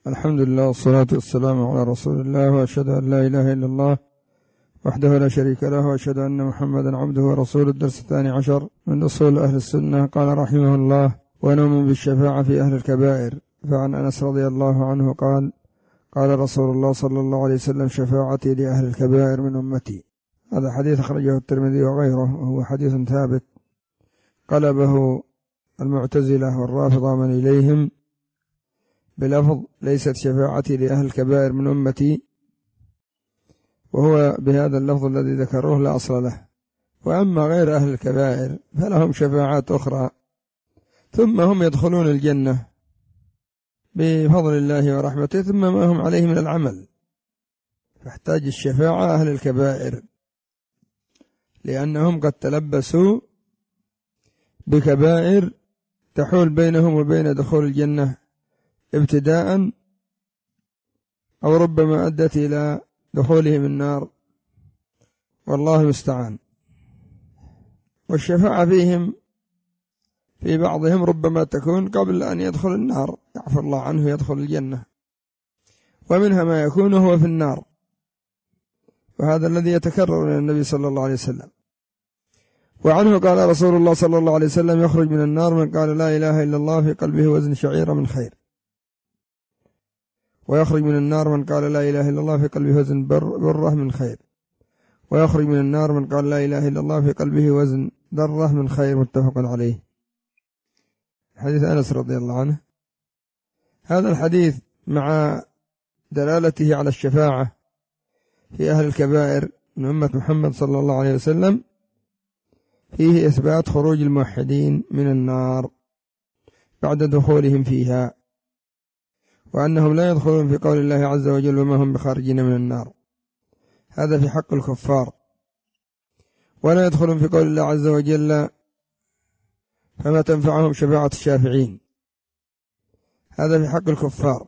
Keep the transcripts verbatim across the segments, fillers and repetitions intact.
الحمد لله والصلاة والسلام على رسول الله، وأشهد أن لا إله إلا الله وحده لا شريك له، وأشهد أن محمدا عبده ورسوله. الدرس الثاني عشر من أصول أهل السنة. قال رحمه الله: ونؤمن بالشفاعة في أهل الكبائر. فعن أنس رضي الله عنه قال: قال رسول الله صلى الله عليه وسلم: شفاعتي لأهل الكبائر من أمتي. هذا حديث أخرجه الترمذي وغيره، وهو حديث ثابت قلبه المعتزلة والرافضة من إليهم بلفظ: ليست شفاعتي لأهل الكبائر من أمتي، وهو بهذا اللفظ الذي ذكروه لا أصل له. وأما غير أهل الكبائر فلهم شفاعات أخرى، ثم هم يدخلون الجنة بفضل الله ورحمته، ثم ما هم عليه من العمل، فاحتاج الشفاعة أهل الكبائر، لأنهم قد تلبسوا بكبائر تحول بينهم وبين دخول الجنة ابتداء، أو ربما أدت إلى دخولهم النار، والله المستعان. والشفاعة فيهم في بعضهم ربما تكون قبل أن يدخل النار، يعفو الله عنه يدخل الجنة، ومنها ما يكون هو في النار، وهذا الذي يتكرر من النبي صلى الله عليه وسلم. وعنه قال رسول الله صلى الله عليه وسلم: يخرج من النار من قال لا إله إلا الله في قلبه وزن شعيرة من خير، ويخرج من النار من قال لا إله إلا الله في قلبه وزن بر بره من خير، ويخرج من النار من قال لا إله إلا الله في قلبه وزن ذرة من خير. متفق عليه. حديث أنس رضي الله عنه. هذا الحديث مع دلالته على الشفاعة في أهل الكبائر من أمة محمد صلى الله عليه وسلم فيه إثبات خروج الموحدين من النار بعد دخولهم فيها، وأنهم لا يدخلون في قول الله عز وجل: وما هم بخارجين من النار. هذا في حق الكفار. ولا يدخلون في قول الله عز وجل: فما تنفعهم شفاعة الشافعين. هذا في حق الكفار.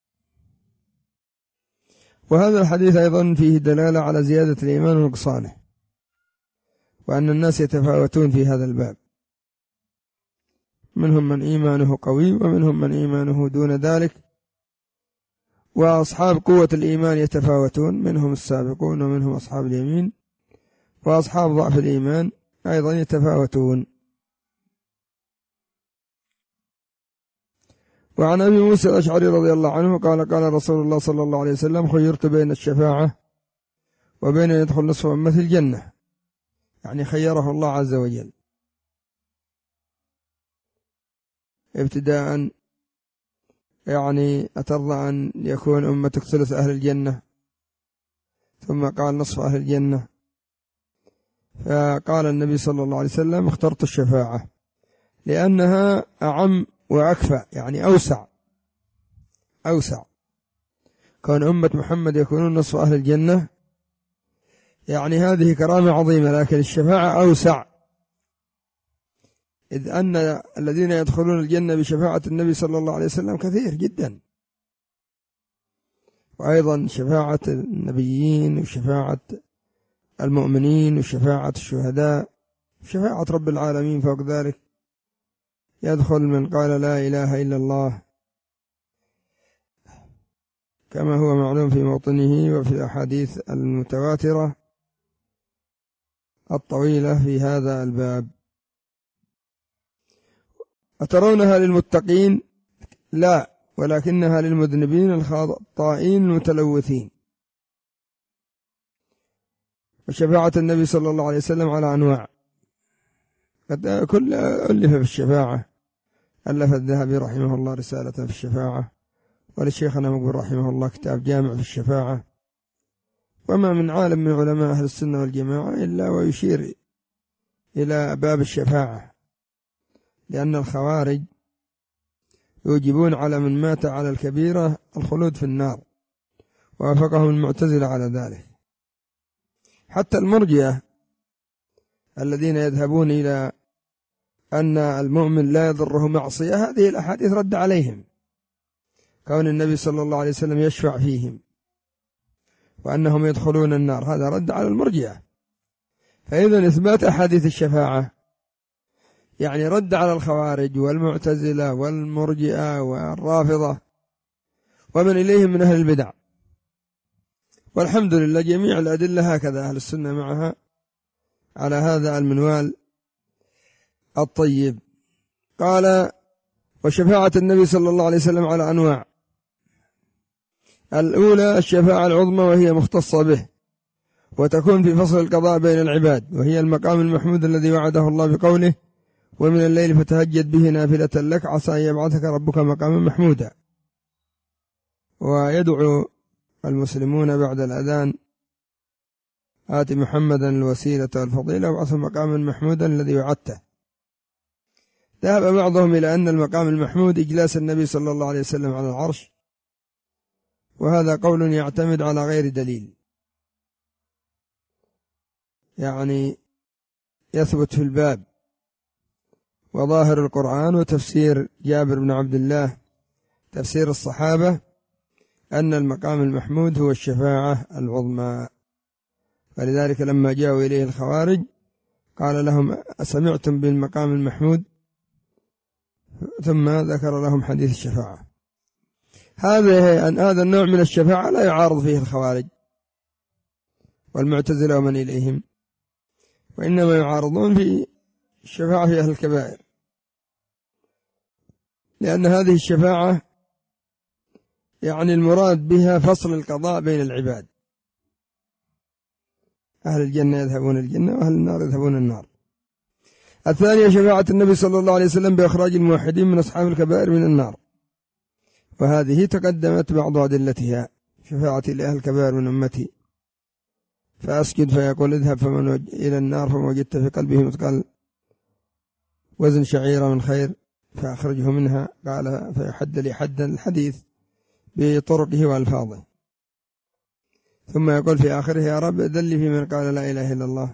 وهذا الحديث أيضا فيه دلالة على زيادة الإيمان ونقصانه، وأن الناس يتفاوتون في هذا الباب، منهم من إيمانه قوي ومنهم من إيمانه دون ذلك، وأصحاب قوة الإيمان يتفاوتون، منهم السابقون ومنهم أصحاب اليمين، وأصحاب ضعف الإيمان أيضا يتفاوتون. وعن أبي موسى الأشعري رضي الله عنه قال: قال رسول الله صلى الله عليه وسلم: خيرت بين الشفاعة وبين أن يدخل نصف أمة الجنة، يعني خيره الله عز وجل ابتداء، يعني أترضى أن يكون أمتك ثلث أهل الجنة؟ ثم قال نصف أهل الجنة، فقال النبي صلى الله عليه وسلم: اخترت الشفاعة لأنها أعم وأكفى، يعني أوسع أوسع كون أمة محمد يكونون نصف أهل الجنة، يعني هذه كرامة عظيمة، لكن الشفاعة أوسع، إذ أن الذين يدخلون الجنة بشفاعة النبي صلى الله عليه وسلم كثير جدا، وأيضا شفاعة النبيين وشفاعة المؤمنين وشفاعة الشهداء، شفاعة رب العالمين فوق ذلك. يدخل من قال لا إله إلا الله، كما هو معلوم في موطنه وفي الأحاديث المتواترة الطويلة في هذا الباب. أترونها للمتقين؟ لا، ولكنها للمذنبين الخطائين المتلوثين. وشفاعة النبي صلى الله عليه وسلم على أنواع، قد كل ألف في الشفاعة. ألف الذهبي رحمه الله رسالة في الشفاعة، ولشيخنا مقبل رحمه الله كتاب جامع في الشفاعة. وما من عالم من علماء أهل السنة والجماعة إلا ويشير إلى باب الشفاعة، لأن الخوارج يوجبون على من مات على الكبيرة الخلود في النار، ووافقهم المعتزلة على ذلك. حتى المرجئة الذين يذهبون إلى أن المؤمن لا يضره معصية، هذه الأحاديث رد عليهم، كون النبي صلى الله عليه وسلم يشفع فيهم وأنهم يدخلون النار، هذا رد على المرجئة. فإذا إثبات أحاديث الشفاعة يعني رد على الخوارج والمعتزلة والمرجئة والرافضة، ومن إليهم من أهل البدع. والحمد لله جميع الأدلة هكذا أهل السنة معها على هذا المنوال الطيب. قال: وشفاعة النبي صلى الله عليه وسلم على أنواع. الأولى الشفاعة العظمى وهي مختصة به، وتكون في فصل القضاء بين العباد، وهي المقام المحمود الذي وعده الله بقوله: ومن الليل فتهجد به نافلة لك عسى أن يبعثك ربك مقاما محمودا. ويدعو المسلمون بعد الأذان: آت محمدا الوسيلة والفضيلة وابعثه مقاما محمودا الذي وعدته. ذهب بعضهم إلى أن المقام المحمود إجلاس النبي صلى الله عليه وسلم على العرش، وهذا قول يعتمد على غير دليل، يعني يثبت في الباب. وظاهر القرآن وتفسير جابر بن عبد الله تفسير الصحابة أن المقام المحمود هو الشفاعة العظمى. فلذلك لما جاءوا إليه الخوارج قال لهم: أسمعتم بالمقام المحمود؟ ثم ذكر لهم حديث الشفاعة. هذا هذا النوع من الشفاعة لا يعارض فيه الخوارج والمعتزلة ومن إليهم، وإنما يعارضون في الشفاعة في أهل الكبائر، لأن هذه الشفاعة يعني المراد بها فصل القضاء بين العباد، أهل الجنة يذهبون الجنة وأهل النار يذهبون النار. الثانية شفاعة النبي صلى الله عليه وسلم بإخراج الموحدين من أصحاب الكبائر من النار، وهذه تقدمت بعض أدلتها: شفاعتي لأهل الكبائر من أمتي، فأسجد فيقول: اذهب فمن إلى النار فمن وجدت في قلبه مثقال وزن شعيرة من خير فأخرجه منها، قال فيحد لي حدا، الحديث بطرقه وألفاظه. ثم يقول في آخره: يا رب دلي في من قال لا إله إلا الله،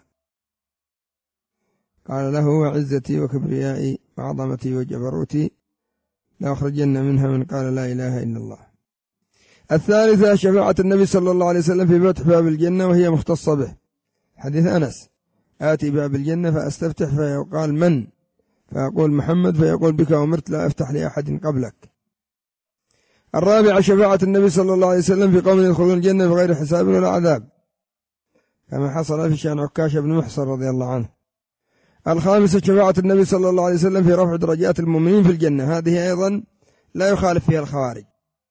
قال له: وعزتي وكبريائي وعظمتي وجبروتي لأخرجن منها من قال لا إله إلا الله. الثالثة شفاعة النبي صلى الله عليه وسلم في فتح باب الجنة، وهي مختصة به، حديث أنس: آتي باب الجنة فأستفتح فيقال: من؟ فيقول: محمد، فيقول: بك أمرت لا أفتح لأحد قبلك. الرابعة شفاعة النبي صلى الله عليه وسلم في قوم يدخلون الجنة بغير حساب ولا عذاب، كما حصل في شأن عكاشة بن محصن رضي الله عنه. الخامسة شفاعة النبي صلى الله عليه وسلم في رفع درجات المؤمنين في الجنة، هذه أيضا لا يخالف فيها الخوارج.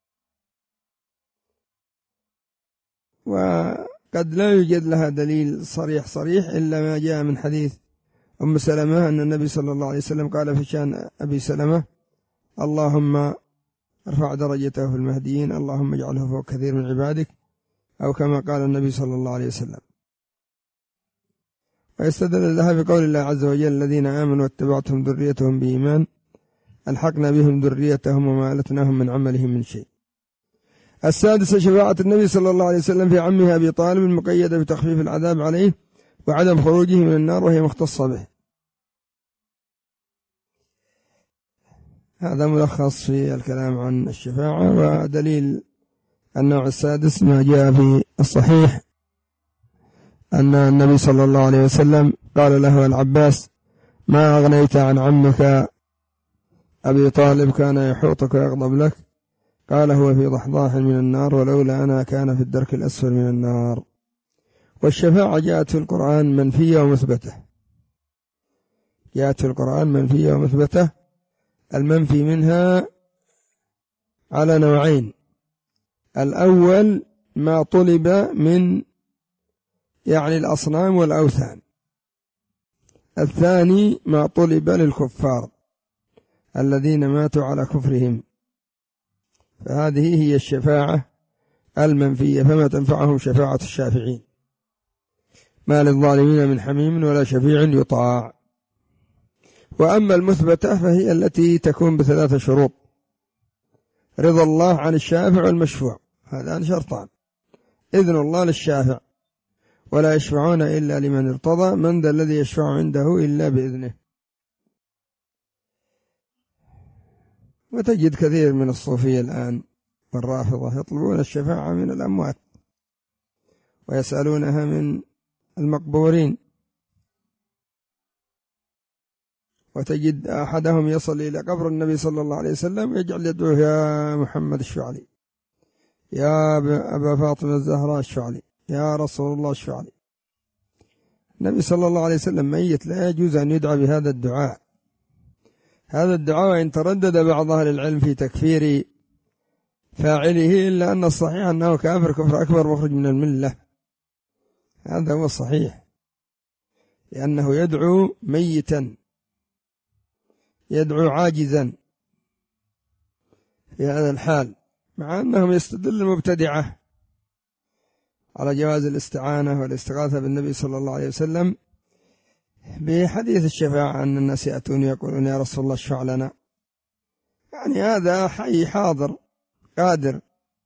وقد لا يوجد لها دليل صريح صريح إلا ما جاء من حديث أم سلمة أن النبي صلى الله عليه وسلم قال في شأن أبي سلمة: اللهم ارفع درجته في المهديين، اللهم اجعله فوق كثير من عبادك، أو كما قال النبي صلى الله عليه وسلم. ويستدل لها بقول الله عز وجل: الذين آمنوا واتبعتهم ذريتهم بإيمان ألحقنا بهم ذريتهم وما ألتناهم من عملهم من شيء. السادسة شفاعة النبي صلى الله عليه وسلم في عمه أبي طالب المقيدة بتخفيف العذاب عليه وعدم خروجه من النار، وهي مختصة به. هذا ملخص في الكلام عن الشفاعة. ودليل النوع السادس ما جاء في الصحيح أن النبي صلى الله عليه وسلم قال له العباس: ما أغنيت عن عمك أبي طالب، كان يحوطك ويغضب لك؟ قال: هو في ضحضاح من النار، ولولا أنا كان في الدرك الأسفل من النار. والشفاعة جاءت في القرآن منفية ومثبتة، جاءت في القرآن منفية ومثبتة. المنفي منها على نوعين: الأول ما طلب من يعني الأصنام والأوثان، الثاني ما طلب للكفار الذين ماتوا على كفرهم، فهذه هي الشفاعة المنفية، فما تنفعهم شفاعة الشافعين، ما للظالمين من حميم ولا شفيع يطاع. وأما المثبتة فهي التي تكون بثلاثة شروط: رضا الله عن الشافع والمشفوع، هذان شرطان: إذن الله للشافع، ولا يشفعون إلا لمن ارتضى، من ذا الذي يشفع عنده إلا بإذنه. وتجد كثير من الصوفية الآن والرافضة يطلبون الشفاعة من الأموات ويسألونها من المقبورين، وتجد أحدهم يصل إلى قبر النبي صلى الله عليه وسلم يجعل يدعوه: يا محمد اشفع لي، يا أبا فاطمة الزهراء اشفع لي، يا رسول الله اشفع لي. النبي صلى الله عليه وسلم ميت، لا يجوز أن يدعى بهذا الدعاء. هذا الدعاء وإن تردد بعض أهل العلم في تكفير فاعله، إلا أن الصحيح أنه كافر كفر أكبر مخرج من الملة، هذا هو الصحيح، لأنه يدعو ميتا، يدعو عاجزا في هذا الحال، مع أنهم يستدل المبتدعة على جواز الاستعانة والاستغاثة بالنبي صلى الله عليه وسلم بحديث الشفاعة، أن الناس يأتون يقولون يا رسول الله اشفع لنا، يعني هذا حي حاضر قادر،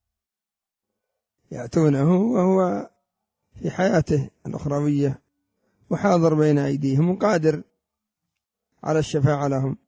يأتونه وهو في حياته الأخروية وحاضر بين أيديهم وقادر على الشفاعة لهم.